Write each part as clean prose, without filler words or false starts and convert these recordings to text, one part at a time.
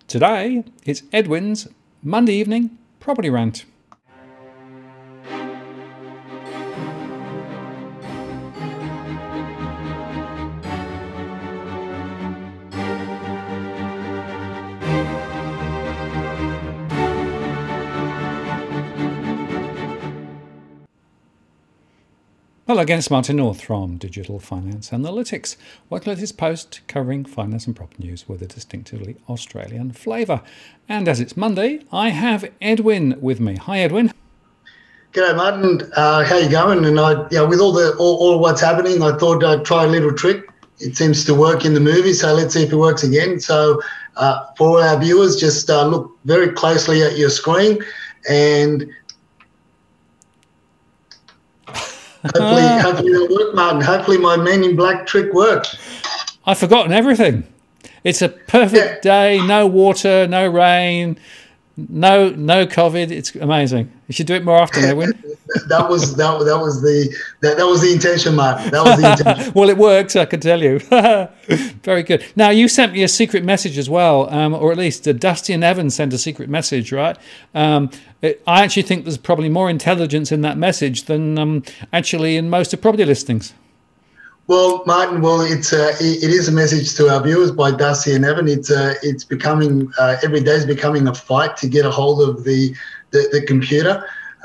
Today, it's Edwin's Monday evening property rant. Hello again, it's Martin North from Digital Finance Analytics. Welcome to this post covering finance and property news with a distinctively Australian flavour. And as it's Monday, I have Edwin with me. Hi, Edwin. G'day, Martin. How you going? And with all what's happening, I thought I'd try a little trick. It seems to work in the movie, so let's see if it works again. So for our viewers, just look very closely at your screen and hopefully it'll work, Martin. Hopefully my Men in Black trick worked. I've forgotten everything. It's a perfect day, no water, no rain, no COVID. It's amazing. You should do it more often, Edwin. that was the intention, Martin. That was the intention. Well, it worked, I can tell you. Very good. Now, you sent me a secret message as well, or at least Dusty and Evan sent a secret message, right? I actually think there's probably more intelligence in that message than actually in most of property listings. Well, Martin, it is a message to our viewers by Dusty and Evan. It's becoming every day is becoming a fight to get a hold of the computer.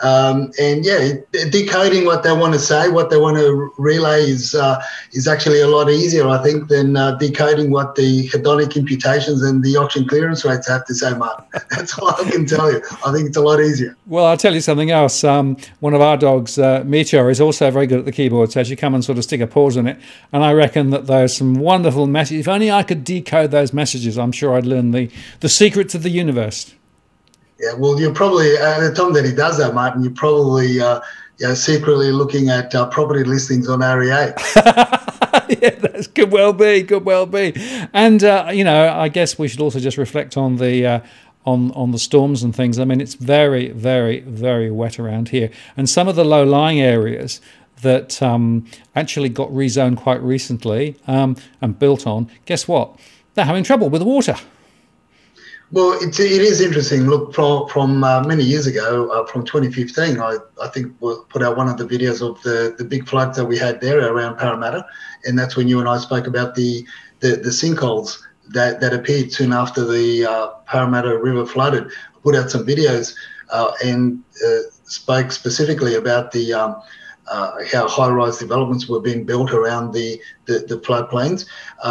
Decoding what they want to say, what they want to relay is actually a lot easier, I think, than decoding what the hedonic imputations and the auction clearance rates have to say, Martin. That's all I can tell you. I think it's a lot easier. Well, I'll tell you something else. One of our dogs, Meteor, is also very good at the keyboard, so she come and sort of stick a pause in it. And I reckon that there's some wonderful messages. If only I could decode those messages, I'm sure I'd learn the secrets of the universe. Yeah, well, you're probably, at the time that he does that, Martin, you're probably secretly looking at property listings on REA. Yeah, that could well be. And, I guess we should also just reflect on the on the storms and things. I mean, it's very, very, very wet around here. And some of the low-lying areas that actually got rezoned quite recently and built on, guess what? They're having trouble with the water. Well, it is interesting. Look, from many years ago, from 2015, I think we put out one of the videos of the big floods that we had there around Parramatta, and that's when you and I spoke about the sinkholes that appeared soon after the Parramatta River flooded. I put out some videos and spoke specifically about the how high-rise developments were being built around the floodplains.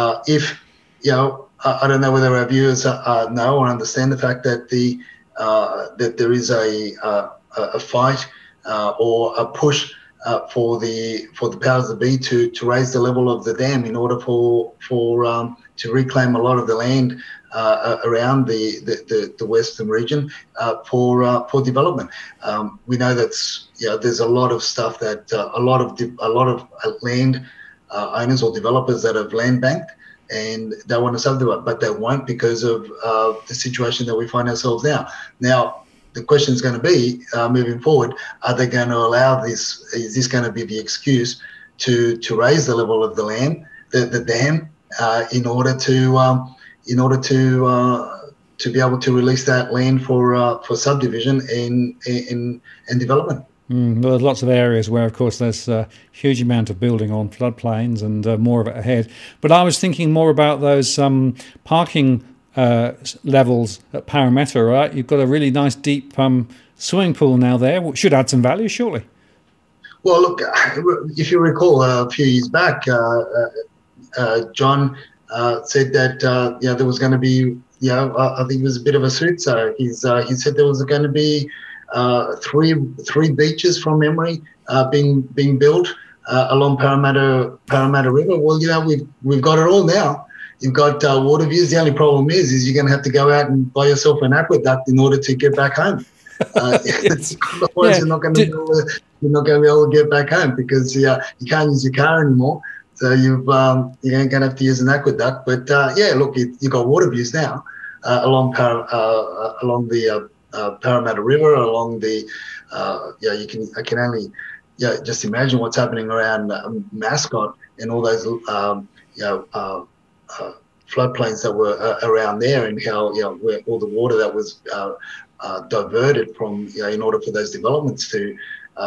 I don't know whether our viewers know or understand the fact that that there is a fight or a push for the powers that be to raise the level of the dam in order to reclaim a lot of the land around the western region for development. We know that's there's a lot of stuff that a lot of land owners or developers that have land banked, and they want to subdivide, but they won't because of the situation that we find ourselves now. Now, the question is going to be, moving forward, are they going to allow this? Is this going to be the excuse to raise the level of the land, the dam, in order to be able to release that land for subdivision and development? Well, there's lots of areas where, of course, there's a huge amount of building on floodplains and more of it ahead. But I was thinking more about those parking levels at Parramatta, right? You've got a really nice deep swimming pool now there, which should add some value, surely. Well, look, if you recall a few years back, John said that there was going to be, I think it was a bit of a suit. So he said there was going to be three beaches from memory being built along Parramatta River. Well, we've got it all now. You've got water views. The only problem is you're going to have to go out and buy yourself an aqueduct in order to get back home. Otherwise, you're not going to be able to get back home because you can't use your car anymore. So you're going to have to use an aqueduct. But look, you've got water views now along the Parramatta River, along the I can only just imagine what's happening around Mascot and all those floodplains that were around there, and how where all the water that was diverted from in order for those developments to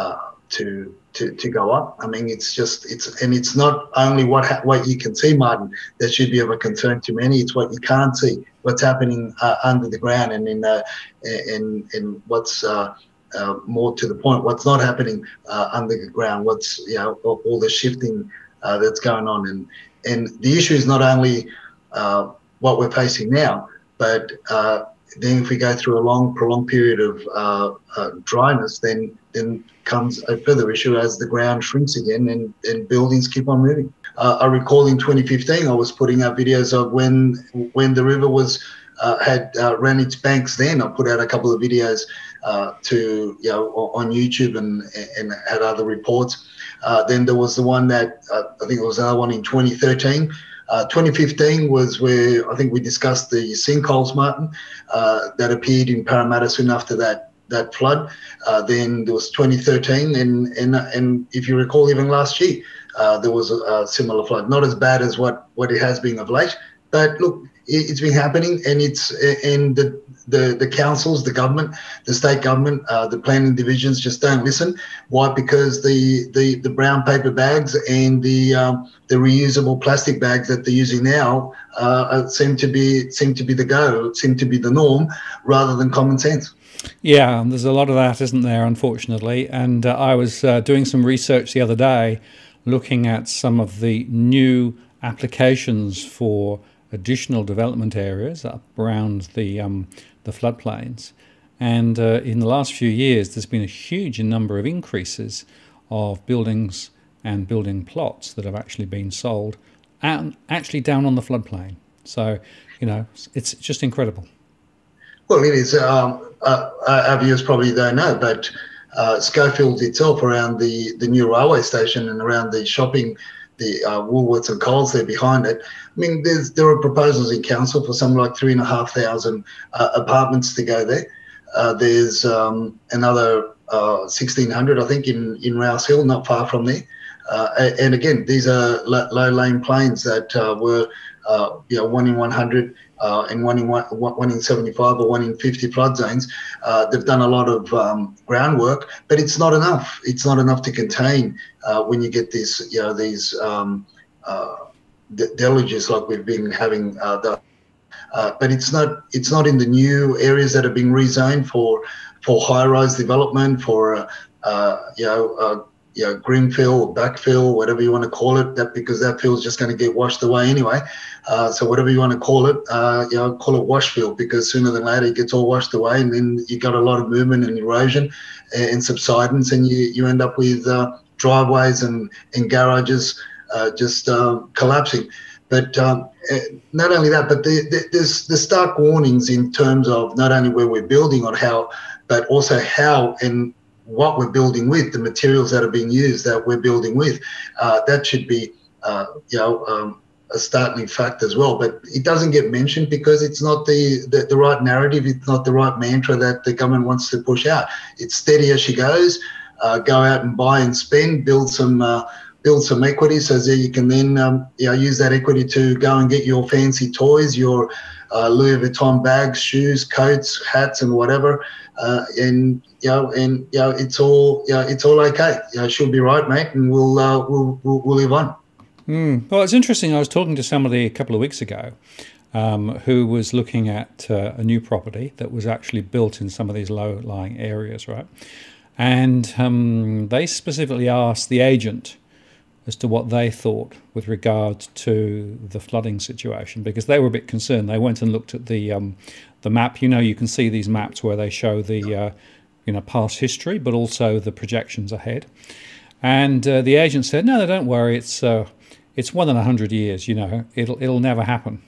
go up. I mean, it's not only what you can see, Martin, that should be of a concern to many. It's what you can't see, what's happening under the ground, and in what's more to the point, what's not happening under the ground. What's all the shifting that's going on, and the issue is not only what we're facing now, but then if we go through a prolonged period of dryness, then comes a further issue as the ground shrinks again and buildings keep on moving. I recall in 2015, I was putting out videos of when the river had ran its banks. Then I put out a couple of videos on YouTube and had other reports. Then there was the one that I think it was another one in 2013. 2015 was where I think we discussed the sinkholes, Martin, that appeared in Parramatta soon after that flood. Then there was 2013, and if you recall, even last year there was a similar flood. Not as bad as what it has been of late, but look, it's been happening, and the councils, the government, the state government, the planning divisions just don't listen. Why? Because the brown paper bags and the reusable plastic bags that they're using now seem to be the norm rather than common sense. Yeah, there's a lot of that, isn't there, unfortunately. And I was doing some research the other day, looking at some of the new applications for additional development areas up around the floodplains. And in the last few years, there's been a huge number of increases of buildings and building plots that have actually been sold and actually down on the floodplain. So, it's just incredible. Well, it is. Our viewers probably don't know, but Schofields itself, around the new railway station and around the shopping, the Woolworths and Coles there behind it. I mean, there are proposals in council for something like 3,500 apartments to go there. There's another 1,600, I think, in Rouse Hill, not far from there. And again, these are low-lying plains that were 1 in 100 and 1 in 75 or 1 in 50 flood zones. They've done a lot of groundwork, but it's not enough. It's not enough to contain when you get these deluges like we've been having. But it's not in the new areas that are being rezoned for high-rise development, for greenfill or backfill, whatever you want to call it, because that field is just going to get washed away anyway. So whatever you want to call it, call it wash field, because sooner than later it gets all washed away, and then you got a lot of movement and erosion and subsidence, and you end up with driveways and garages just collapsing. But not only that, but there's stark warnings in terms of not only where we're building on how, but also how and what we're building with, the materials that are being used that we're building with. That should be, a startling fact as well. But it doesn't get mentioned because it's not the right narrative. It's not the right mantra that the government wants to push out. It's steady as she goes. Go out and buy and spend, build some equity, so that you can then use that equity to go and get your fancy toys, your Louis Vuitton bags, shoes, coats, hats, and whatever. And it's all okay. It should be right, mate, and we'll live on. Well, it's interesting. I was talking to somebody a couple of weeks ago who was looking at a new property that was actually built in some of these low-lying areas, right? And they specifically asked the agent as to what they thought with regard to the flooding situation, because they were a bit concerned. They went and looked at the map. You can see these maps where they show the past history, but also the projections ahead. And the agent said, "No, don't worry. It's 1 in 100 years. It'll never happen."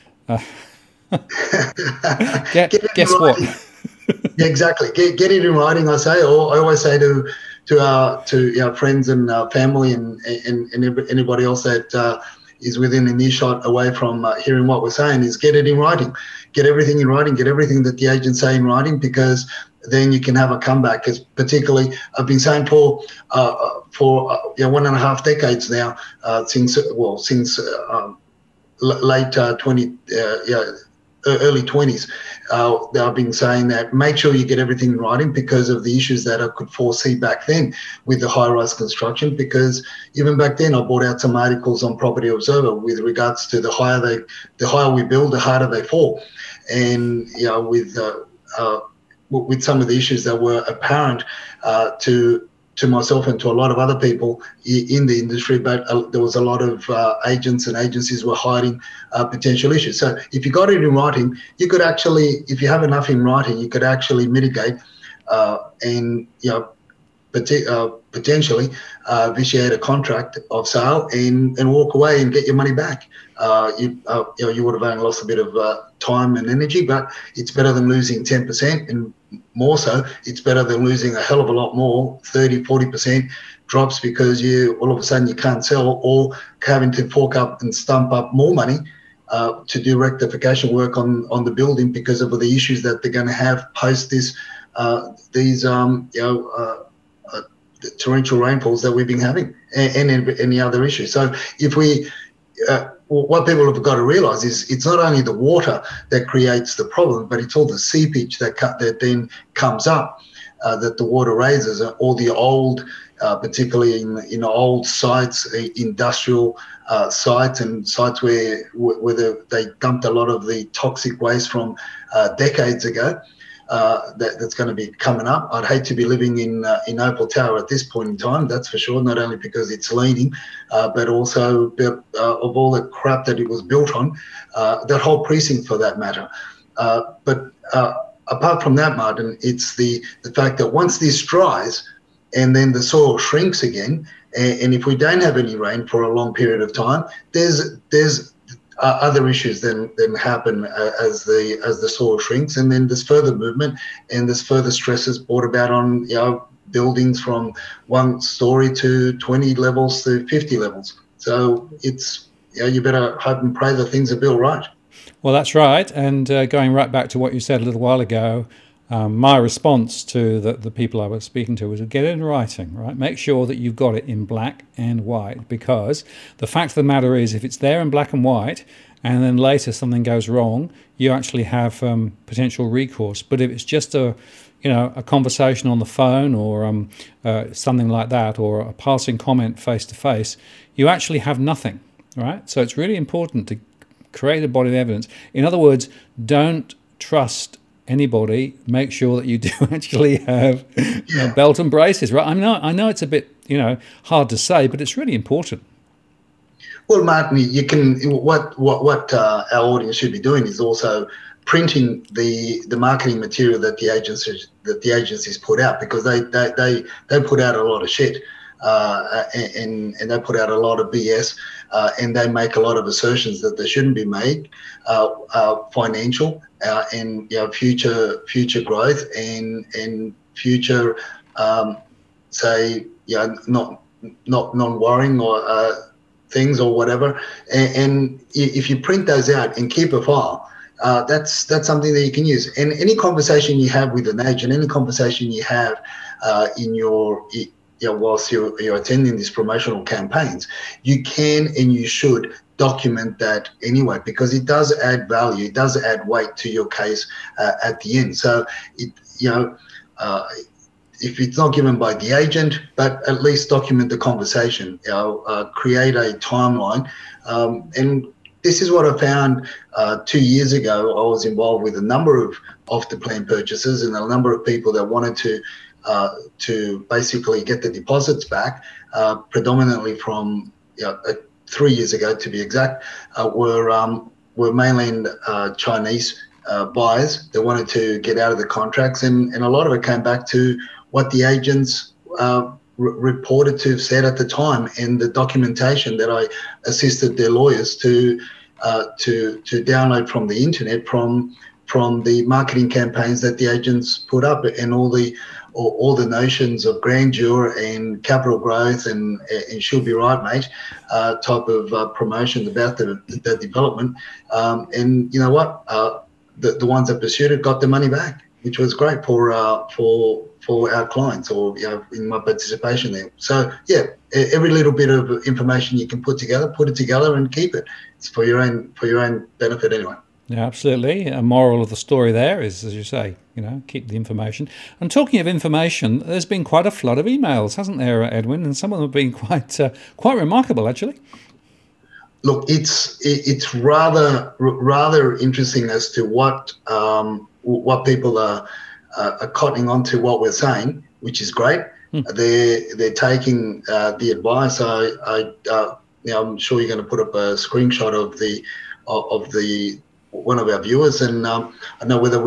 Guess what? Yeah, exactly. Get it in writing. I always say to our friends and family and anybody else that is within an earshot away from hearing what we're saying, is get it in writing. Get everything in writing. Get everything that the agents say in writing, because then you can have a comeback. Because particularly, I've been saying for 1.5 decades now, since late 20, early 20s, they've been saying that make sure you get everything in writing because of the issues that I could foresee back then with the high-rise construction. Because even back then, I brought out some articles on Property Observer with regards to the higher we build, the harder they fall, and with some of the issues that were apparent to myself and to a lot of other people in the industry, but there was a lot of agents and agencies were hiding potential issues. So if you got it in writing, you could actually, if you have enough in writing, you could actually mitigate and potentially vitiate a contract of sale and walk away and get your money back. You would have only lost a bit of time and energy, but it's better than losing 10%, and more so, it's better than losing a hell of a lot more, 30, 40% drops because all of a sudden you can't sell, or having to fork up and stump up more money to do rectification work on the building because of the issues that they're going to have post these torrential rainfalls that we've been having, and any other issues. So if we what people have got to realise is it's not only the water that creates the problem, but it's all the seepage that then comes up that the water raises, all the old, particularly in old sites, industrial sites, and sites where they dumped a lot of the toxic waste from decades ago. That's going to be coming up. I'd hate to be living in Opal Tower at this point in time, that's for sure, not only because it's leaning, but also of all the crap that it was built on, that whole precinct for that matter. But apart from that, Martin, it's the fact that once this dries and then the soil shrinks again, and if we don't have any rain for a long period of time, there's other issues then happen as the soil shrinks, and then there's further movement and there's further stresses brought about on buildings from 1 story to 20 levels to 50 levels. So it's you better hope and pray that things are built right. Well, that's right. And going right back to what you said a little while ago, my response to the people I was speaking to was get it in writing, right? Make sure that you've got it in black and white, because the fact of the matter is, if it's there in black and white and then later something goes wrong, you actually have potential recourse. But if it's just a conversation on the phone or something like that, or a passing comment face to face, you actually have nothing, right? So it's really important to create a body of evidence. In other words, don't trust anybody. Make sure that you do actually have belt and braces, right? I know it's a bit hard to say, but it's really important. Well, Martin, you can what our audience should be doing is also printing the marketing material that the agencies put out, because they put out a lot of shit, and they put out a lot of BS, and they make a lot of assertions that they shouldn't be made, financial and future growth and future say not non-worrying or things or whatever, and if you print those out and keep a file, that's something that you can use. And any conversation you have with an agent, any conversation you have in your whilst you're attending these promotional campaigns, you can and you should document that anyway, because it does add value, it does add weight to your case at the end. So if it's not given by the agent, but at least document the conversation, create a timeline. And this is what I found 2 years ago. I was involved with a number of off-the-plan purchases and a number of people that wanted to basically get the deposits back, predominantly from 3 years ago to be exact, were mainland Chinese buyers. They wanted to get out of the contracts, and a lot of it came back to what the agents reported to have said at the time, and the documentation that I assisted their lawyers to download from the internet, from the marketing campaigns that the agents put up, and all the notions of grandeur and capital growth and she'll be right, mate, type of promotion about the development. And you know what? The ones that pursued it got their money back, which was great for for our clients, or in my participation there. So yeah, every little bit of information you can put it together and keep it. It's for your own benefit anyway. Yeah, absolutely. A moral of the story there is, as you say, keep the information. And talking of information, there's been quite a flood of emails, hasn't there, Edwin? And some of them have been quite remarkable, actually. Look, it's rather interesting as to what people are cottoning onto what we're saying, which is great. They're taking the advice. I'm sure you're going to put up a screenshot of the one of our viewers, and I don't know whether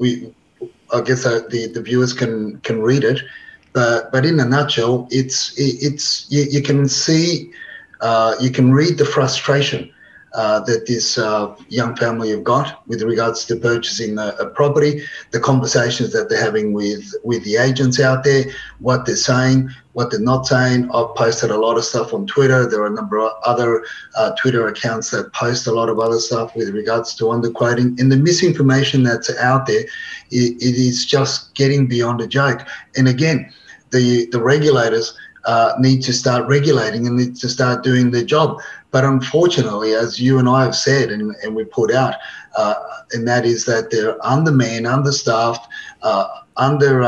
I guess the viewers can read it, but in a nutshell, it's you can see. You can read the frustration that this young family have got with regards to purchasing a property, the conversations that they're having with the agents out there, what they're saying, what they're not saying. I've posted a lot of stuff on Twitter. There are a number of other Twitter accounts that post a lot of other stuff with regards to underquoting. And the misinformation that's out there, it is just getting beyond a joke. And again, the regulators need to start regulating and need to start doing their job. But unfortunately, as you and I have said and we put out, and that is that they're undermanned, understaffed, they're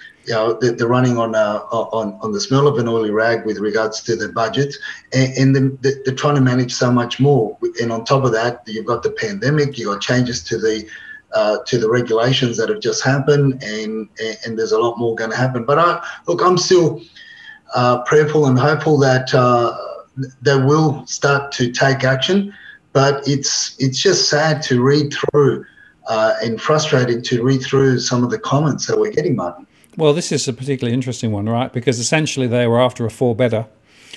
running on the smell of an oily rag with regards to their budgets, and they're trying to manage so much more. And on top of that, you've got the pandemic, you've got changes to the regulations that have just happened, and there's a lot more going to happen. But I'm still prayerful and hopeful that they will start to take action, but it's just sad to read through and frustrating to read through some of the comments that we're getting, Martin. Well, this is a particularly interesting one, right? Because essentially they were after a 4-bedder,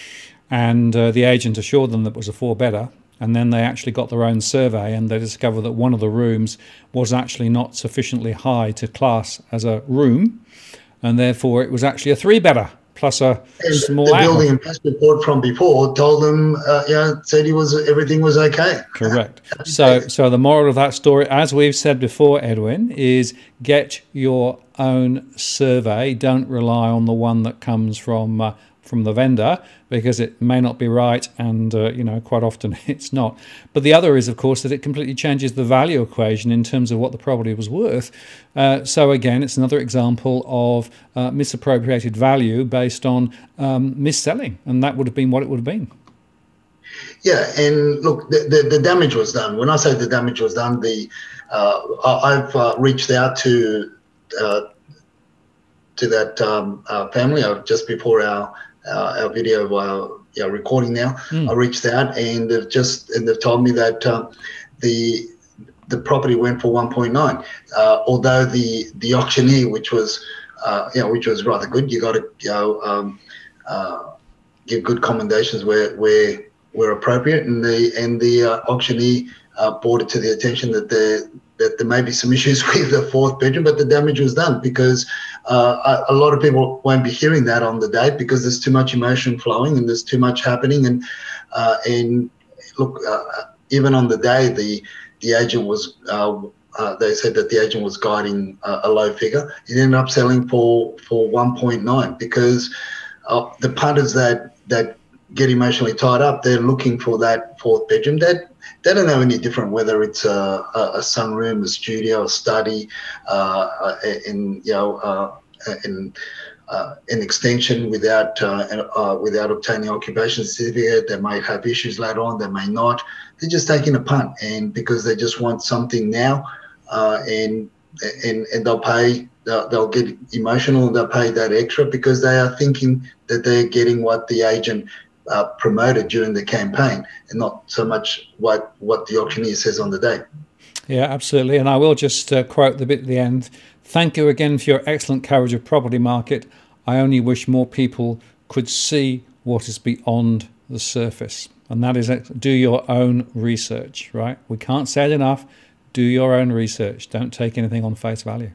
and the agent assured them that it was a 4-bedder, and then they actually got their own survey and they discovered that one of the rooms was actually not sufficiently high to class as a room, and therefore it was actually a 3-bedder. Plus a small the building and pest report from before told them, said everything was okay. Correct. So the moral of that story, as we've said before, Edwin, is get your own survey. Don't rely on the one that comes from the vendor, because it may not be right, and quite often it's not. But the other is, of course, that it completely changes the value equation in terms of what the property was worth. So again, it's another example of misappropriated value based on mis-selling, and that would have been what it would have been. Yeah, and look, the damage was done. When I say the damage was done, I've reached out to that family just before our video recording now. I reached out and they've told me that the property went for 1.9, although the auctioneer, which was rather good, you got to give good commendations where appropriate, and the auctioneer brought it to the attention that there may be some issues with the 4th bedroom, but the damage was done, because a lot of people won't be hearing that on the day because there's too much emotion flowing and there's too much happening. And look, even on the day, the agent was, they said that the agent was guiding a low figure. It ended up selling for 1.9 because the punters that get emotionally tied up, they're looking for that 4th bedroom. They don't know any different whether it's a sunroom, a studio, a study, an extension without obtaining occupation certificate. They may have issues later on. They may not. They're just taking a punt, and because they just want something now, and they'll pay. They'll get emotional and they'll pay that extra because they are thinking that they're getting what the agent promoted during the campaign, and not so much what the auctioneer says on the day. Yeah, absolutely. And I will just quote the bit at the end. Thank you again for your excellent coverage of property market. I only wish more people could see what is beyond the surface. And that is, do your own research, right? We can't say it enough. Do your own research. Don't take anything on face value.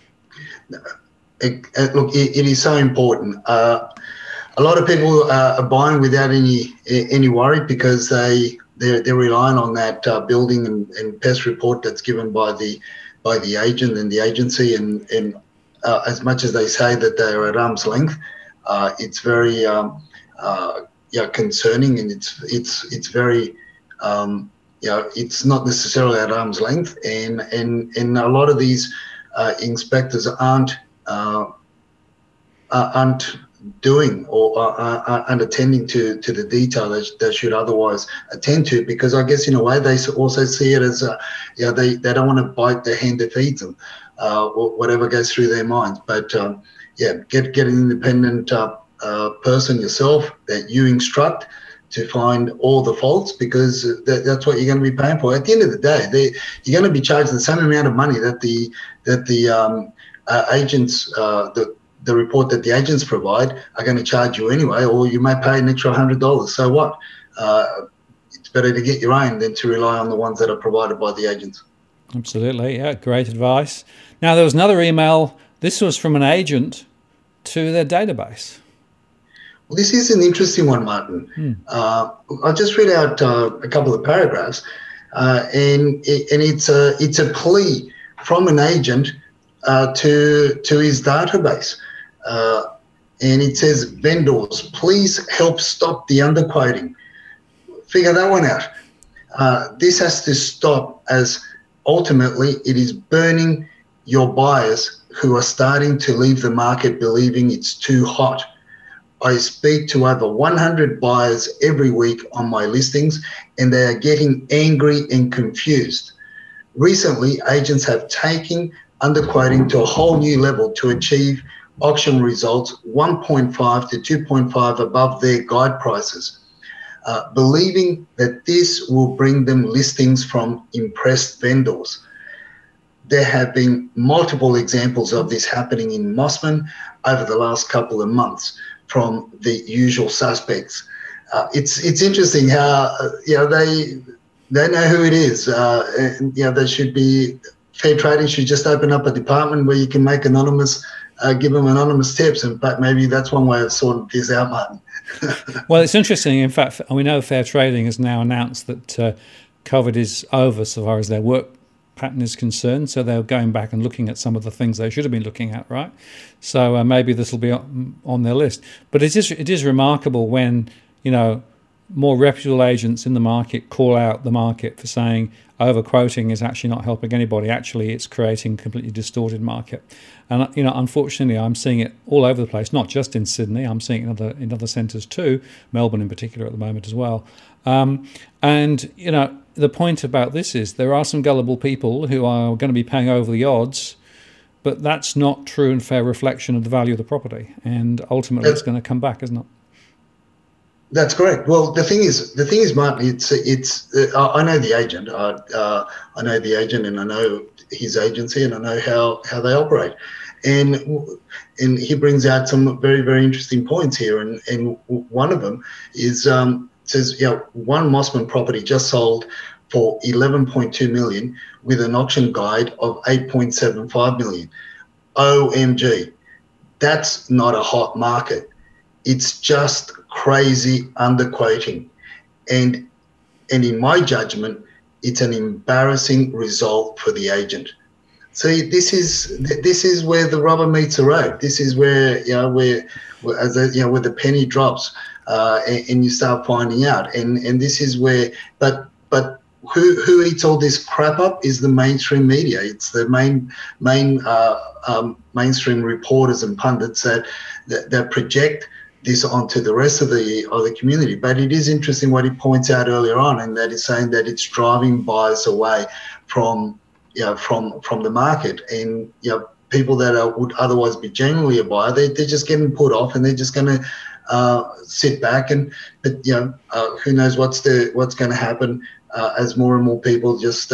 Look, it is so important. A lot of people are buying without any worry because they're relying on that building and pest report that's given by the agent and the agency, and as much as they say that they are at arm's length, it's very concerning, and it's very it's not necessarily at arm's length, and a lot of these inspectors aren't doing or aren't attending to the detail that they should otherwise attend to, because I guess in a way they also see it as they don't want to bite the hand that feeds them, whatever goes through their minds. But get an independent person yourself that you instruct to find all the faults, because that's what you're going to be paying for. At the end of the day, you're going to be charged the same amount of money that the agents, the report that the agents provide, are going to charge you anyway, or you may pay an extra $100. So what? It's better to get your own than to rely on the ones that are provided by the agents. Absolutely, yeah, great advice. Now, there was another email. This was from an agent to their database. Well, this is an interesting one, Martin. I'll just read out a couple of paragraphs, and it's a plea from an agent to his database, and it says, "Vendors, please help stop the underquoting." Figure that one out. This has to stop, as ultimately it is burning your buyers who are starting to leave the market believing it's too hot. I speak to over 100 buyers every week on my listings, and they are getting angry and confused. Recently, agents have taken underquoting to a whole new level to achieve auction results 1.5 to 2.5 above their guide prices, believing that this will bring them listings from impressed vendors. There have been multiple examples of this happening in Mossman over the last couple of months from the usual suspects. It's interesting how they know who it is. And, they should be, fair trading should just open up a department where you can make anonymous, give them anonymous tips, and but maybe that's one way of sorting this out, Martin. Well, it's interesting. In fact, we know Fair Trading has now announced that COVID is over so far as their work pattern is concerned, so they're going back and looking at some of the things they should have been looking at, right? So maybe this will be on their list. But it is remarkable when more reputable agents in the market call out the market for saying overquoting is actually not helping anybody. Actually, it's creating a completely distorted market. And unfortunately, I'm seeing it all over the place, not just in Sydney. I'm seeing it in other centres too, Melbourne in particular at the moment as well. The point about this is there are some gullible people who are going to be paying over the odds, but that's not true and fair reflection of the value of the property. And ultimately, it's going to come back, isn't it? That's correct. Well, the thing is, Martin, I know the agent. I know the agent, and I know his agency, and I know how they operate. And he brings out some very, very interesting points here. And one of them is says, one Mossman property just sold for 11.2 million with an auction guide of 8.75 million. OMG, that's not a hot market. It's just crazy underquoting, and in my judgment, it's an embarrassing result for the agent. See, this is where the rubber meets the road. This is where where the penny drops, and you start finding out. And this is where, but who eats all this crap up is the mainstream media. It's the mainstream reporters and pundits that project this onto the rest of the community. But it is interesting what he points out earlier on, and that is saying that it's driving buyers away from the market, and people that would otherwise be genuinely a buyer, they're just getting put off, and they're just going to sit back, but who knows what's going to happen as more and more people just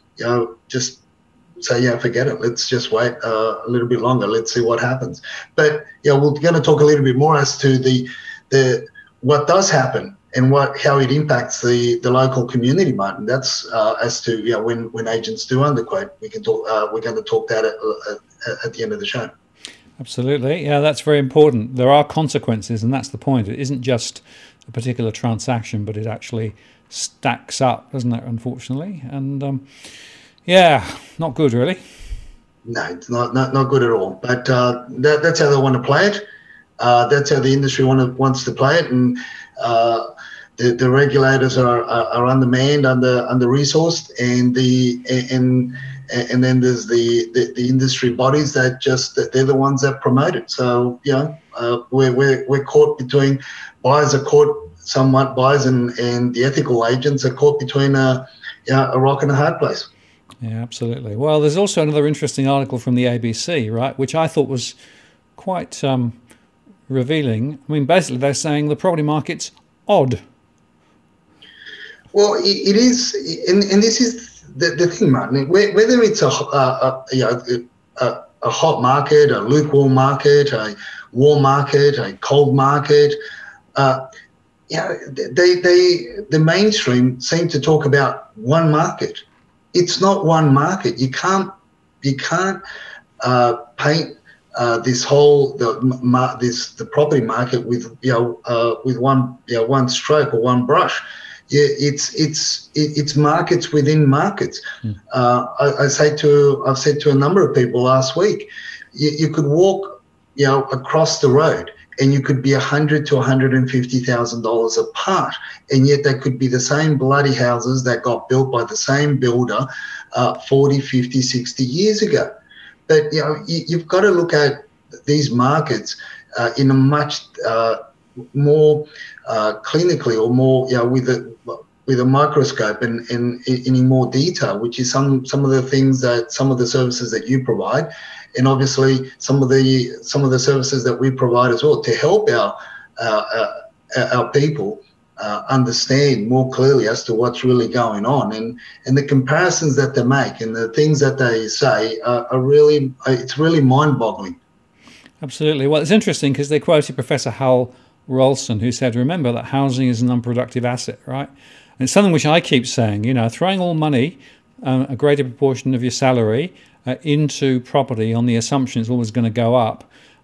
say, forget it, let's just wait a little bit longer, let's see what happens. But we're going to talk a little bit more as to the what does happen and how it impacts the local community, Martin. That's as to when agents do underquote. We can talk. We're going to talk that at the end of the show. Absolutely, yeah, that's very important. There are consequences, and that's the point. It isn't just a particular transaction, but it actually stacks up, doesn't it? Unfortunately, and not good, really. No, it's not good at all. But that's how they want to play it. That's how the industry wants to play it, and the regulators are undermanned, under resourced, and then there's the industry bodies that they're the ones that promote it. So we're caught between, buyers are caught somewhat, buyers and the ethical agents are caught between a rock and a hard place. Yeah, absolutely. Well, there's also another interesting article from the ABC, right, which I thought was quite revealing. I mean, basically, they're saying the property market's odd. Well, it is, and this is the thing, Martin. Whether it's a hot market, a lukewarm market, a warm market, a cold market, the mainstream seem to talk about one market. It's not one market. You can't paint this whole the property market with one stroke or one brush. Yeah, it's markets within markets. I've said to a number of people last week, you could walk across the road and you could be $100,000 to $150,000 apart, and yet they could be the same bloody houses that got built by the same builder 40, 50, 60 years ago. But you've got to look at these markets in a much more clinically, or more with a microscope and in more detail, which is some of the things that some of the services that you provide, and obviously some of the services that we provide as well, to help our people understand more clearly as to what's really going on, and the comparisons that they make and the things that they say are really, it's really mind-boggling. Absolutely. Well, it's interesting because they quoted Professor Hal Rolson, who said, remember that housing is an unproductive asset, right? And it's something which I keep saying, throwing all money, a greater proportion of your salary into property on the assumption it's always going to go up,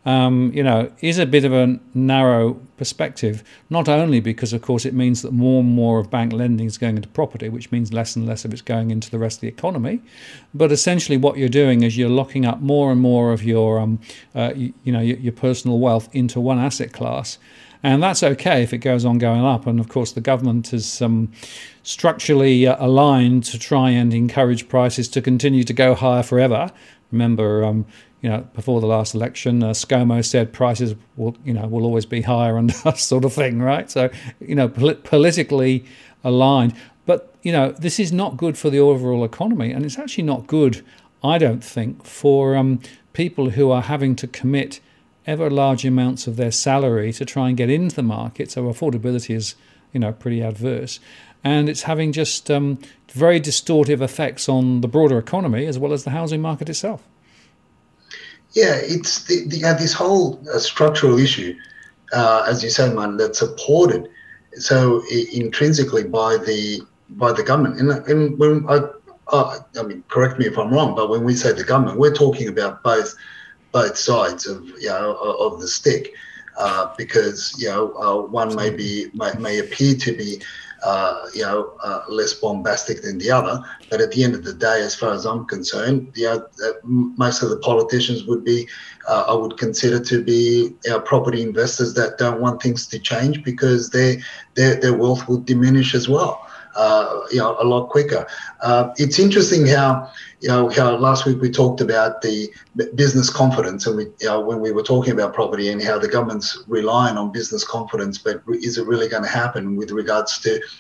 is a bit of a narrow perspective, not only because, of course, it means that more and more of bank lending is going into property, which means less and less of it's going into the rest of the economy, but essentially what you're doing is you're locking up more and more of your, your personal wealth into one asset class. And that's okay if it goes on going up. And of course, the government is structurally aligned to try and encourage prices to continue to go higher forever. Remember, before the last election, ScoMo said prices will always be higher and that sort of thing, right? So, politically aligned. But, this is not good for the overall economy. And it's actually not good, I don't think, for people who are having to commit ever large amounts of their salary to try and get into the market. So affordability is, pretty adverse. And it's having just very distortive effects on the broader economy as well as the housing market itself. Yeah, it's this whole structural issue, as you said, man, that's supported so intrinsically by the government. And when I mean, correct me if I'm wrong, but when we say the government, we're talking about both sides of the stick, because one may appear to be less bombastic than the other, but at the end of the day, as far as I'm concerned, most of the politicians would be, I would consider to be property investors that don't want things to change because their wealth will diminish as well, a lot quicker. It's interesting how last week we talked about the business confidence, and when we were talking about property and how the government's relying on business confidence, but is it really going to happen with regards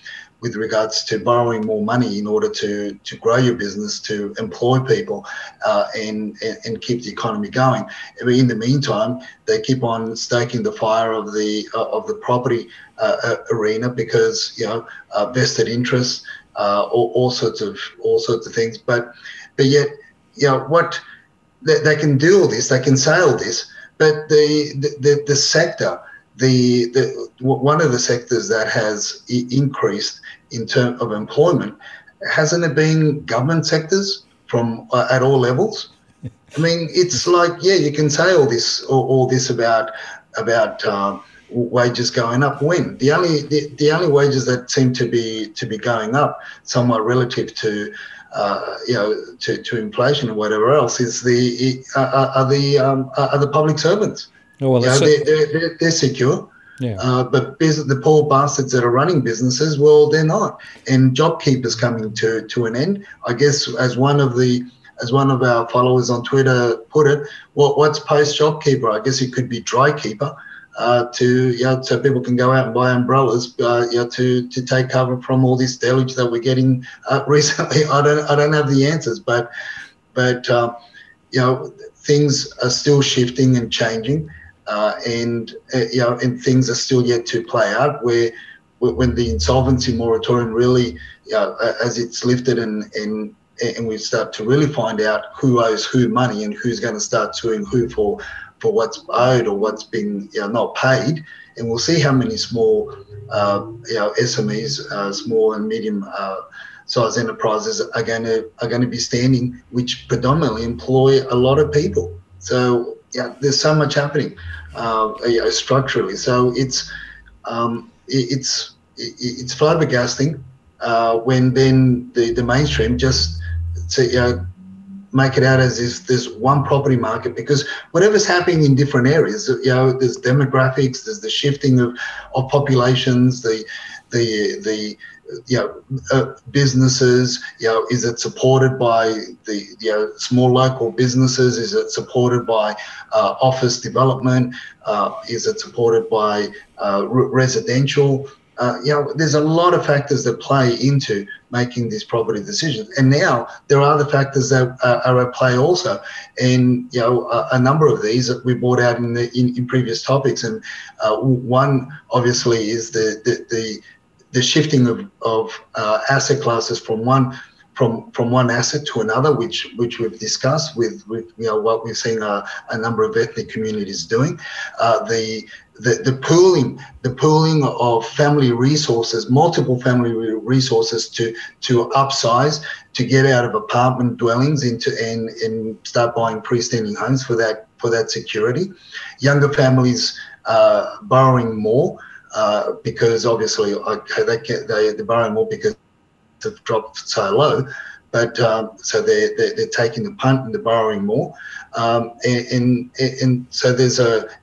to borrowing more money in order to grow your business, to employ people, and keep the economy going? I mean, in the meantime, they keep on staking the fire of the property arena because vested interests, all sorts of things, but yet, what they can do all this, they can say all this, but the sector, one of the sectors that has increased in terms of employment, hasn't it been government sectors from at all levels? I mean, it's like, yeah, you can say all this about wages going up. When the only wages that seem to be going up somewhat relative to to inflation or whatever else are the public servants. Oh, well, they're secure. Yeah. But the poor bastards that are running businesses, well, they're not. And JobKeeper's coming to an end. I guess as one of our followers on Twitter put it, what's post JobKeeper? I guess it could be Drykeeper, so people can go out and buy umbrellas, to take cover from all this deluge that we're getting recently. I don't have the answers, but things are still shifting and changing. And things are still yet to play out. Where when the insolvency moratorium really, as it's lifted and we start to really find out who owes who money and who's going to start suing who for what's owed or what's been not paid, and we'll see how many small SMEs, small and medium size enterprises are going to be standing, which predominantly employ a lot of people. So there's so much happening structurally. So it's flabbergasting when then the mainstream just make it out as if there's one property market, because whatever's happening in different areas, there's demographics, there's the shifting of populations, the businesses, is it supported by the small local businesses? Is it supported by office development? Is it supported by residential? There's a lot of factors that play into making these property decisions, and now there are other factors that are at play also. And a number of these that we brought out in previous topics, and one obviously is the shifting of asset classes from one asset to another, which we've discussed with what we've seen a number of ethnic communities doing. The pooling of family resources, multiple family resources to upsize, to get out of apartment dwellings and start buying freestanding homes for that security. Younger families borrowing more because obviously they're borrowing more because have dropped so low, but so they're taking the punt and they're borrowing more, and so there's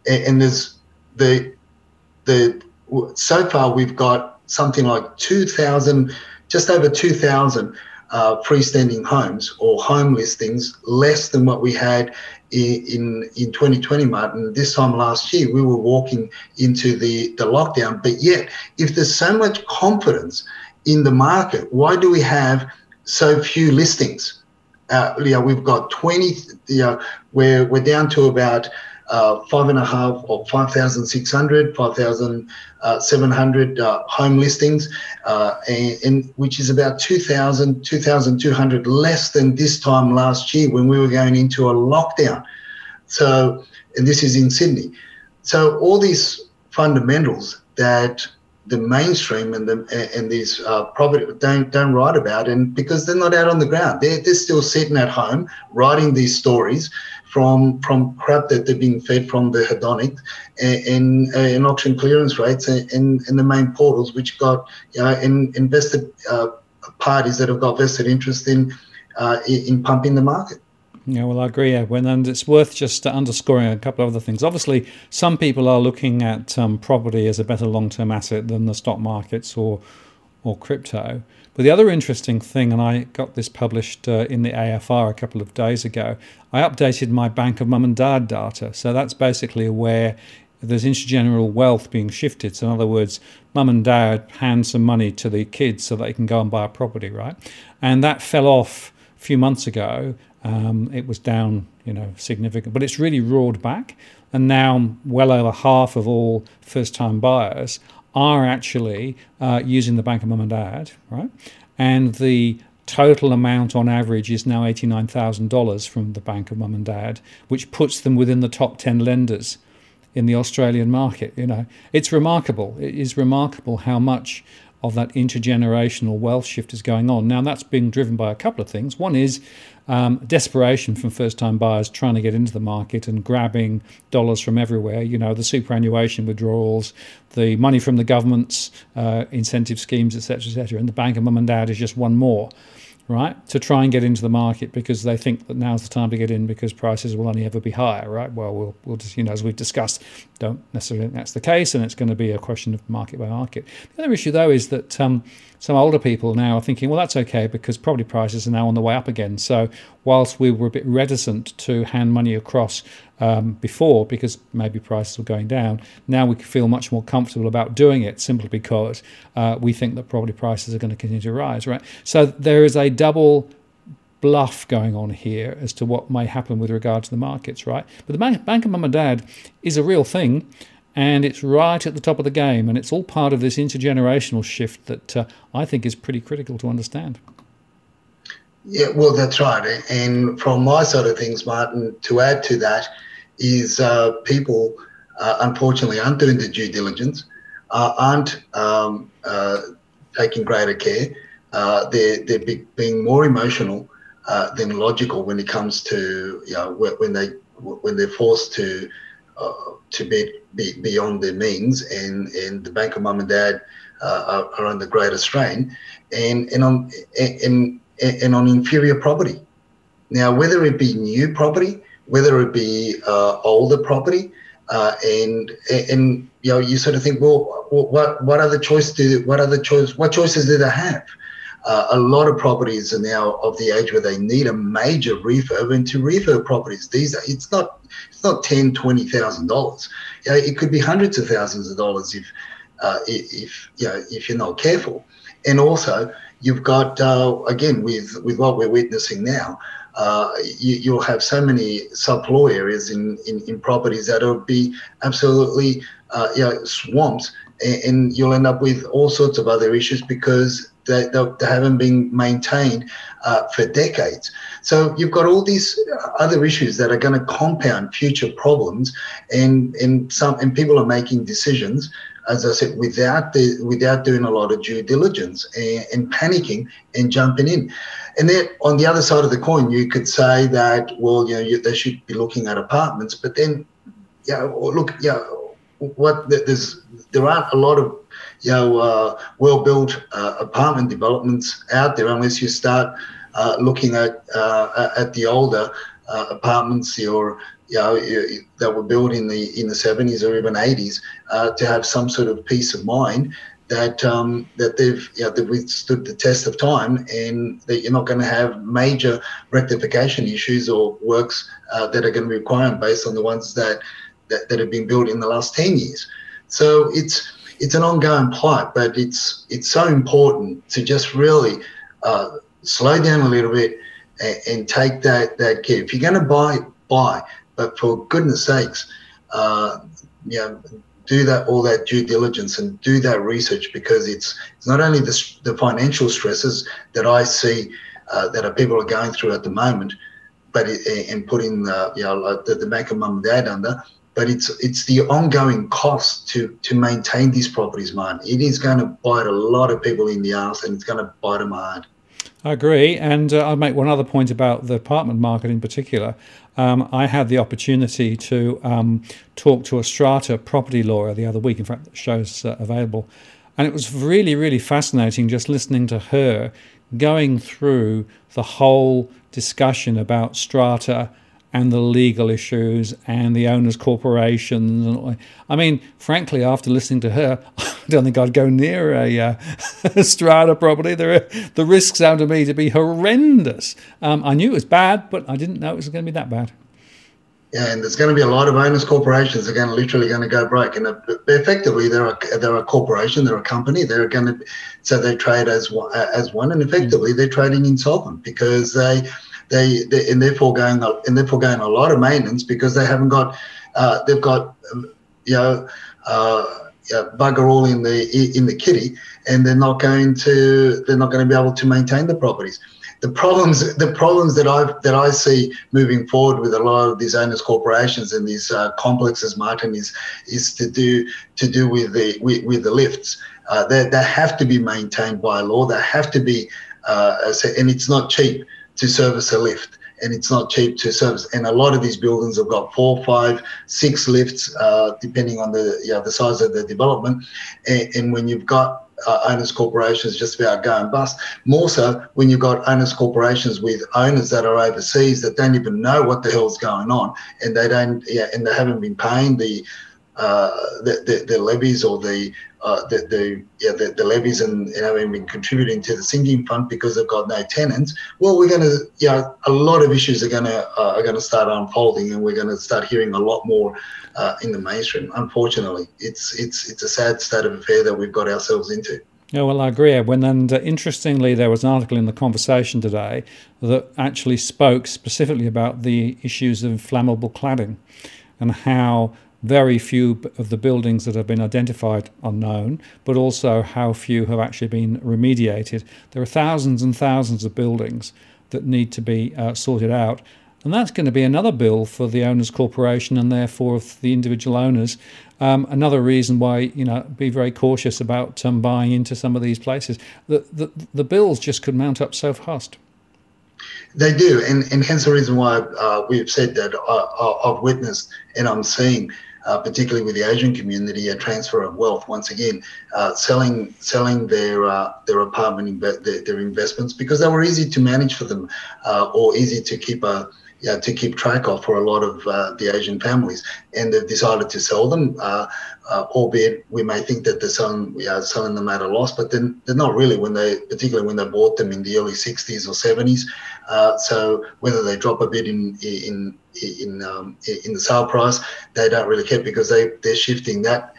so far we've got something like 2,000, just over 2,000 freestanding homes or home listings, less than what we had in 2020, Martin. This time last year we were walking into the lockdown, but yet if there's so much confidence in the market, why do we have so few listings? We've got 20, we're down to about 5,500 or 5,600, 5,700 home listings, and which is about 2,000, 2,200 less than this time last year when we were going into a lockdown. So, and this is in Sydney. So all these fundamentals that the mainstream and these property don't write about, and because they're not out on the ground, they're still sitting at home writing these stories from crap that they're being fed from the hedonic and auction clearance rates and the main portals, which got invested parties that have got vested interest in pumping the market. Yeah, well, I agree, Edwin, and it's worth just underscoring a couple of other things. Obviously, some people are looking at property as a better long-term asset than the stock markets or crypto. But the other interesting thing, and I got this published in the AFR a couple of days ago, I updated my Bank of Mum and Dad data. So that's basically where there's intergenerational wealth being shifted. So in other words, mum and dad hand some money to the kids so they can go and buy a property, right? And that fell off a few months ago. It was down, significant, but it's really roared back. And now well over half of all first-time buyers are actually using the Bank of Mum and Dad, right? And the total amount on average is now $89,000 from the Bank of Mum and Dad, which puts them within the top 10 lenders in the Australian market. It's remarkable. It is remarkable how much of that intergenerational wealth shift is going on. Now, that's being driven by a couple of things. One is desperation from first-time buyers trying to get into the market and grabbing dollars from everywhere, the superannuation withdrawals, the money from the government's incentive schemes, etc., etc. And the Bank of Mum and Dad is just one more. right, to try and get into the market because they think that now's the time to get in because prices will only ever be higher, right? Well, we'll just, as we've discussed, don't necessarily think that's the case, and it's going to be a question of market by market. The other issue, though, is that some older people now are thinking, well, that's okay because property prices are now on the way up again. So whilst we were a bit reticent to hand money across before because maybe prices were going down, now we feel much more comfortable about doing it simply because we think that property prices are going to continue to rise, right? So there is a double bluff going on here as to what may happen with regard to the markets, right? But the Bank of Mum and Dad is a real thing, and it's right at the top of the game, and it's all part of this intergenerational shift that I think is pretty critical to understand. Yeah, well, that's right. And from my side of things, Martin, to add to that is people, unfortunately, aren't doing the due diligence, aren't taking greater care. They're being more emotional than logical when it comes to when they're forced to be beyond their means, and the Bank of Mum and Dad are under greater strain, and on inferior property. Now, whether it be new property, whether it be older property, and you sort of think, well, what other choices do they have? A lot of properties are now of the age where they need a major refurb, and to refurb properties these days, it's not $10,000-$20,000. It could be hundreds of thousands of dollars if you're not careful. And also, you've got again with what we're witnessing now, you'll have so many subfloor areas in properties that will be absolutely swamps, and you'll end up with all sorts of other issues because they haven't been maintained for decades. So you've got all these other issues that are going to compound future problems, and people are making decisions, as I said, without doing a lot of due diligence and panicking and jumping in. And then on the other side of the coin, you could say that, well, they should be looking at apartments, but then, there aren't a lot of well-built apartment developments out there unless you start looking at the older apartments that were built in the 70s or even 80s to have some sort of peace of mind that they've withstood the test of time, and that you're not going to have major rectification issues or works that are going to be required based on the ones that have been built in the last 10 years. So it's an ongoing plight, but it's so important to just really slow down a little bit and take that care. If you're going to buy, but for goodness sakes, do all that due diligence and do that research, because it's not only the financial stresses that I see that people are going through at the moment, but and putting the Bank of Mum and Dad under. But it's the ongoing cost to maintain these properties, man. It is going to bite a lot of people in the arse, and it's going to bite them hard. I agree, and I'll make one other point about the apartment market in particular. I had the opportunity to talk to a strata property lawyer the other week. In fact, the show's available. And it was really, really fascinating just listening to her going through the whole discussion about strata and the legal issues and the owners' corporations. I mean, frankly, after listening to her, I don't think I'd go near a strata property. The risks sound to me to be horrendous. I knew it was bad, but I didn't know it was going to be that bad. Yeah, and there's going to be a lot of owners' corporations that are literally going to go broke. And effectively, they're a corporation, they're a company. They're going to, so they trade as one, and effectively they're trading insolvent because they're foregoing a lot of maintenance because they haven't got they've got bugger all in the kitty, and they're not going to be able to maintain the properties. The problems that I see moving forward with a lot of these owners' corporations and these complexes, Martin, is to do with the lifts. They have to be maintained by law. They have to be, and it's not cheap to service a lift, and it's not cheap to service. And a lot of these buildings have got 4, 5, 6 lifts, depending on the size of the development. And when you've got owners corporations just about going bust. More so when you've got owners corporations with owners that are overseas that don't even know what the hell's going on, and they don't, and they haven't been paying the levies or the levies and haven't been contributing to the sinking fund because they've got no tenants. Well, we're going to, a lot of issues are going to start unfolding, and we're going to start hearing a lot more in the mainstream. Unfortunately, it's a sad state of affair that we've got ourselves into. Yeah, well, I agree, Edwin. And interestingly, there was an article in The Conversation today that actually spoke specifically about the issues of flammable cladding and how very few of the buildings that have been identified are known, but also how few have actually been remediated. There are thousands and thousands of buildings that need to be sorted out. And that's going to be another bill for the owners corporation and therefore the individual owners. Another reason why, be very cautious about buying into some of these places. The bills just could mount up so fast. They do, and hence the reason why we've said that I've witnessed and I'm seeing, particularly with the Asian community, a transfer of wealth once again, selling their apartment, their investments, because they were easy to manage for them, or easy to keep track of for a lot of the Asian families, and they've decided to sell them. Albeit we may think that they're selling them at a loss, but then they're not really, particularly when they bought them in the early 60s or 70s. So whether they drop a bit in the sale price, they don't really care, because they're shifting that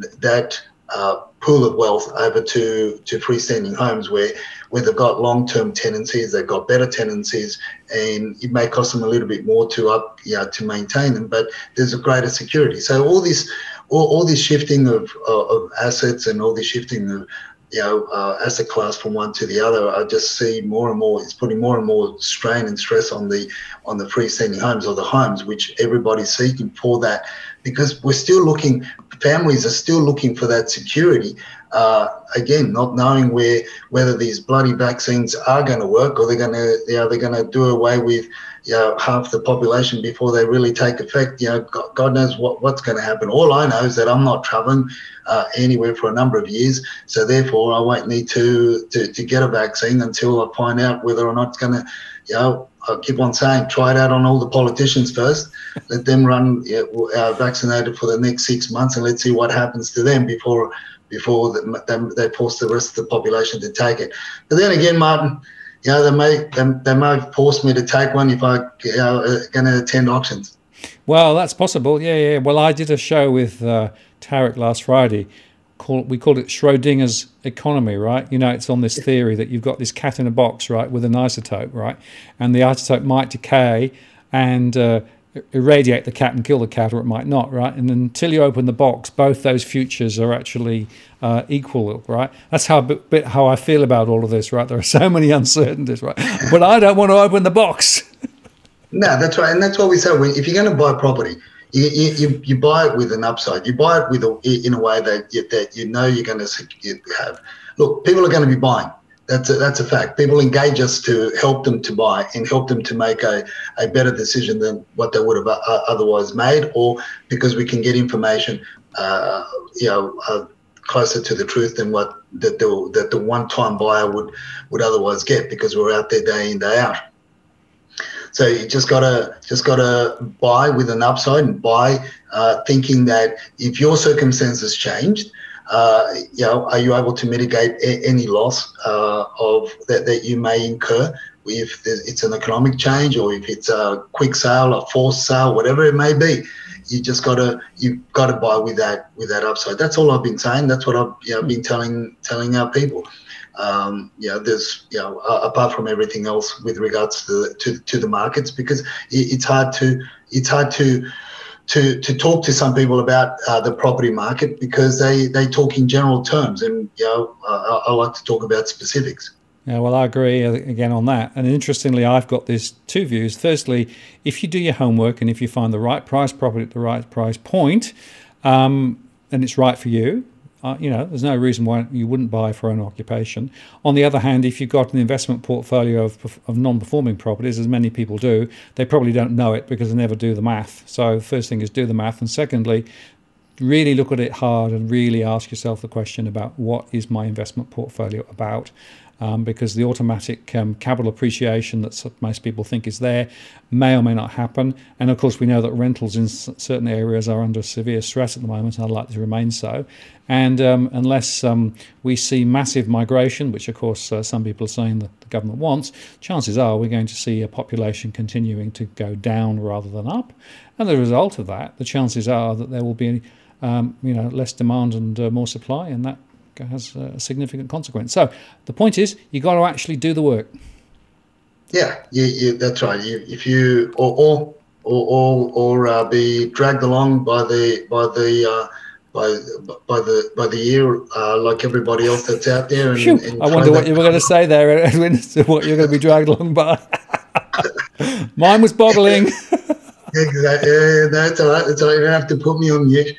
pool of wealth over to freestanding homes where they've got long-term tenancies, they've got better tenancies, and it may cost them a little bit more to maintain them, but there's a greater security. So all this shifting of assets and all this shifting of asset class from one to the other, I just see more and more, it's putting more and more strain and stress on the freestanding homes, or the homes which everybody's seeking for that, because families are still looking for that security. Again, not knowing whether these bloody vaccines are going to work, or they're going to do away with half the population before they really take effect. God knows what's going to happen. All I know is that I'm not traveling anywhere for a number of years, so therefore I won't need to get a vaccine until I find out whether or not it's going to, I keep on saying, try it out on all the politicians first, let them run vaccinated for the next 6 months, and let's see what happens to them before they force the rest of the population to take it. But then again, Martin, they may force me to take one if I going to attend auctions. Well, that's possible. Yeah. Well, I did a show with Tarek last Friday. We called it Schrodinger's economy, right? It's on this theory that you've got this cat in a box, right, with an isotope, right? And the isotope might decay and irradiate the cat and kill the cat, or it might not, right? And until you open the box, both those futures are actually equal, right? That's how I feel about all of this, right? There are so many uncertainties, right? But I don't want to open the box. No, that's right, and that's what we say. If you're going to buy property, you buy it with an upside. You buy it in a way that you're going to have. Look, people are going to be buying. That's a fact. People engage us to help them to buy and help them to make a better decision than what they would have otherwise made, or because we can get information, closer to the truth than what the one-time buyer would otherwise get, because we're out there day in, day out. So you just gotta buy with an upside, and buy thinking that if your circumstances changed, are you able to mitigate any loss of that you may incur if it's an economic change, or if it's a quick sale, a forced sale, whatever it may be. You've got to buy with that upside. That's all I've been saying. That's what I've been telling our people. There's apart from everything else with regards to the markets, because it's hard to talk to some people about the property market, because they talk in general terms, and I like to talk about specifics. Yeah, well, I agree again on that. And interestingly, I've got these two views. Firstly, if you do your homework and if you find the right price property at the right price point, and it's right for you, there's no reason why you wouldn't buy for own occupation. On the other hand, if you've got an investment portfolio of non-performing properties, as many people do, they probably don't know it because they never do the math. So first thing is do the math. And secondly, really look at it hard and really ask yourself the question about what is my investment portfolio about. Because the automatic capital appreciation that most people think is there may or may not happen. And of course, we know that rentals in certain areas are under severe stress at the moment and are likely to remain so. And unless we see massive migration, which of course some people are saying that the government wants, chances are we're going to see a population continuing to go down rather than up. And the result of that, the chances are that there will be less demand and more supply, and that has a significant consequence. So the point is, you got to actually do the work. Yeah, that's right. If you or be dragged along by the ear like everybody else that's out there. And I wonder what you were going to say there, Edwin. What you're going to be dragged along by? Mine was boggling. Exactly. Yeah, that's all right. That's all right. You don't have to put me on mute.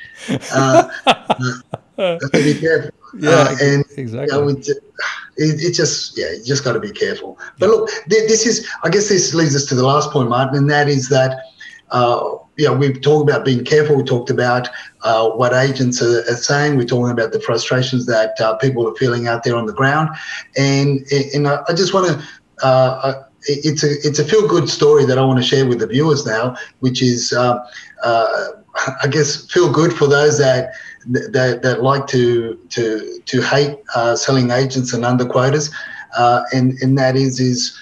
Have to be careful. Yeah, and exactly. You just got to be careful. But look, this is, I guess this leads us to the last point, Martin, and that is that, we've talked about being careful. We talked about what agents are saying. We're talking about the frustrations that people are feeling out there on the ground. And I just want to, it's a feel-good story that I want to share with the viewers now, which is, I guess, feel good for those that like to hate selling agents and underquoters, and that is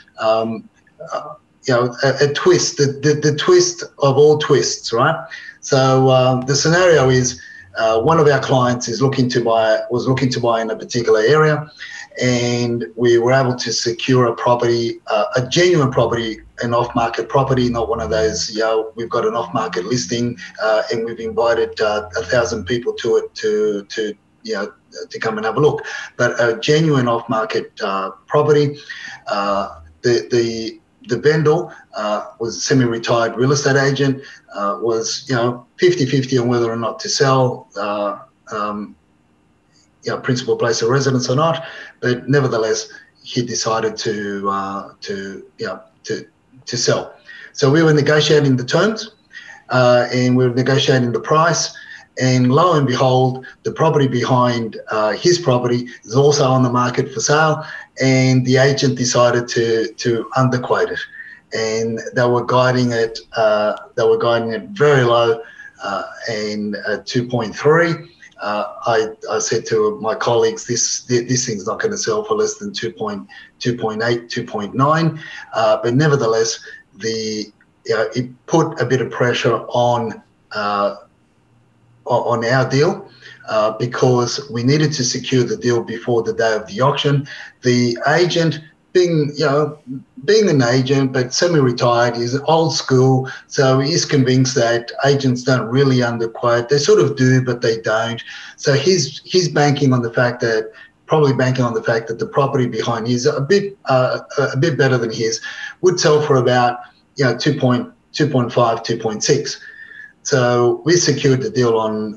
a twist, the twist of all twists, right? So the scenario is one of our clients was looking to buy in a particular area, and we were able to secure a property, a genuine property, an off-market property, not one of those, we've got an off-market listing and we've invited 1,000 people to it to come and have a look. But a genuine off-market property. The vendor was a semi-retired real estate agent, was 50-50 on whether or not to sell, principal place of residence or not, but nevertheless he decided to sell. So we were negotiating the terms, and we were negotiating the price, and lo and behold, the property behind his property is also on the market for sale, and the agent decided to underquote it, and they were guiding it very low, and 2.3. I said to my colleagues, this thing's not going to sell for less than 2.8, 2.9. But nevertheless, it put a bit of pressure on our deal because we needed to secure the deal before the day of the auction. The agent, being an agent but semi-retired, is old school, so he's convinced that agents don't really underquote. They sort of do, but they don't. So he's banking on the fact that the property behind his a bit better than his would sell for about 2.5, 2.6. So we secured the deal on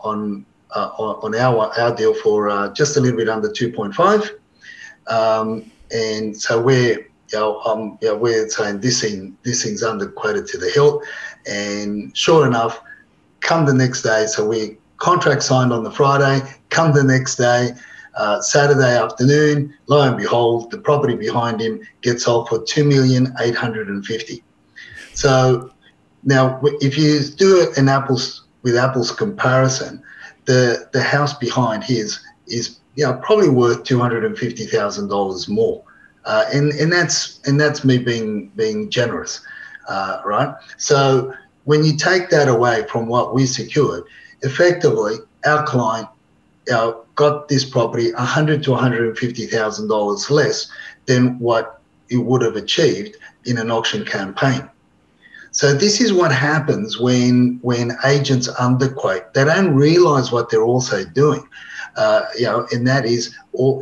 our deal for just a little bit under 2.5. And so we're saying this thing's underquoted to the hilt. And sure enough, come the next day, so we contract signed on the Friday, come the next day, Saturday afternoon, lo and behold, the property behind him gets sold for $2,850,000. So now if you do an apples with apples comparison, the house behind his is probably worth $250,000 more, and that's me being generous, right? So when you take that away from what we secured, effectively our client got this property $100,000 to $150,000 less than what it would have achieved in an auction campaign. So this is what happens when agents underquote. They don't realise what they're also doing. And that is,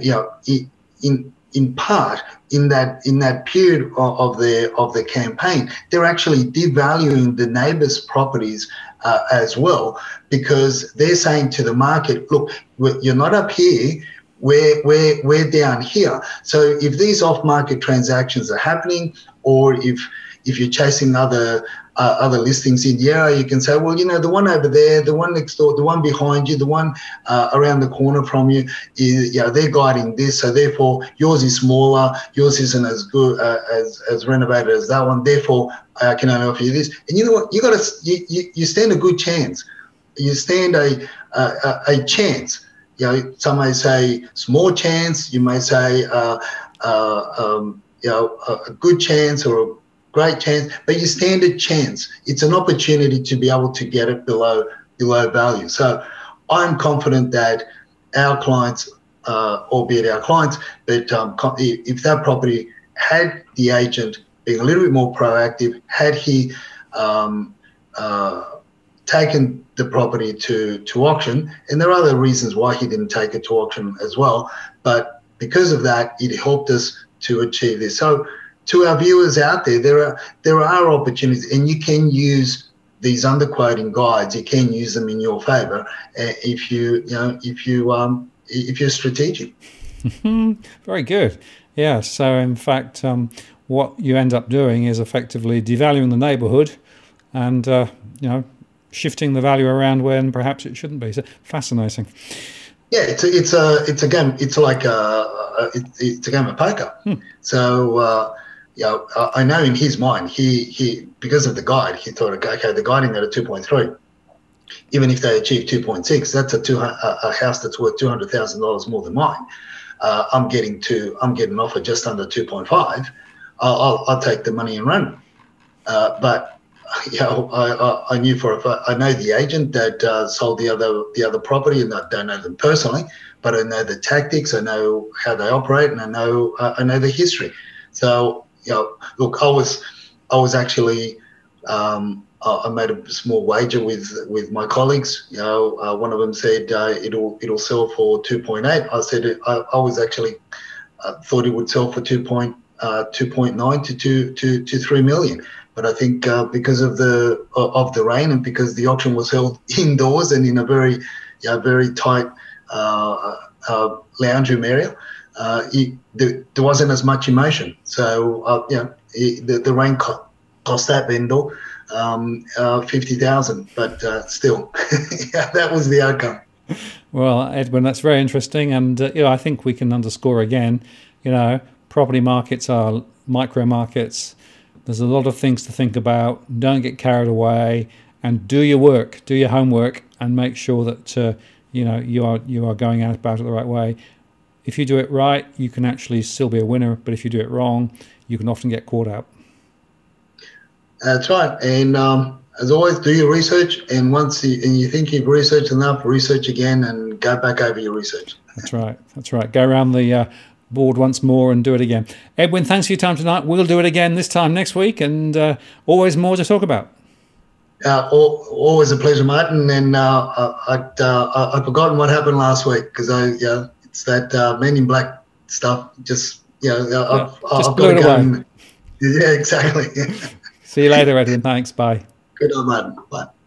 in part, in that period of the campaign, they're actually devaluing the neighbours' properties as well, because they're saying to the market, look, you're not up here, we're down here. So if these off-market transactions are happening, or if you're chasing other other listings in the area, you can say, well, the one over there, the one next door, the one behind you, the one around the corner from you, they're guiding this, so therefore yours is smaller, yours isn't as good as renovated as that one. Therefore, I can only offer you this. And you know what? You stand a good chance. You stand a chance. Some may say small chance. You may say a good chance or a great chance, but you stand a chance. It's an opportunity to be able to get it below value. So I'm confident that our clients, albeit our clients, but if that property had the agent being a little bit more proactive, had he taken the property to auction, and there are other reasons why he didn't take it to auction as well, but because of that, it helped us to achieve this. So to our viewers out there, there are opportunities, and you can use these underquoting guides. You can use them in your favor if you're strategic. Very good. Yeah. So in fact, what you end up doing is effectively devaluing the neighbourhood, and shifting the value around when perhaps it shouldn't be. So fascinating. Yeah, it's a game. It's like it's a game of poker. So I know in his mind, he because of the guide, he thought, okay, the guiding at a 2.3, even if they achieve 2.6, that's a house that's worth $200,000 more than mine. I'm getting an offer just under 2.5. I'll take the money and run. But I knew I know the agent that sold the other property, and I don't know them personally, but I know the tactics, I know how they operate, and I know the history. So look, I was actually I made a small wager with my colleagues. One of them said it'll sell for 2.8. I said I was actually thought it would sell for 2.9 to 3 million. But I think because of the rain, and because the auction was held indoors and in a very tight lounge room area, there wasn't as much emotion. So the rain cost that vendor $50,000, but still, that was the outcome. Well, Edwin, that's very interesting, and I think we can underscore again. Property markets are micro markets. There's a lot of things to think about. Don't get carried away, and do your work, do your homework, and make sure that you are going out about it the right way. If you do it right, you can actually still be a winner. But if you do it wrong, you can often get caught out. That's right. And as always, do your research. And once you think you've researched enough, research again and go back over your research. That's right. That's right. Go around the board once more and do it again. Edwin, thanks for your time tonight. We'll do it again this time next week, and always more to talk about. Always a pleasure, Martin. And I'd forgotten what happened last week, because it's that Men in Black stuff. Just I've blew it away. Yeah, exactly. See you later, Edwin. Thanks. Bye. Good on, Martin. Bye.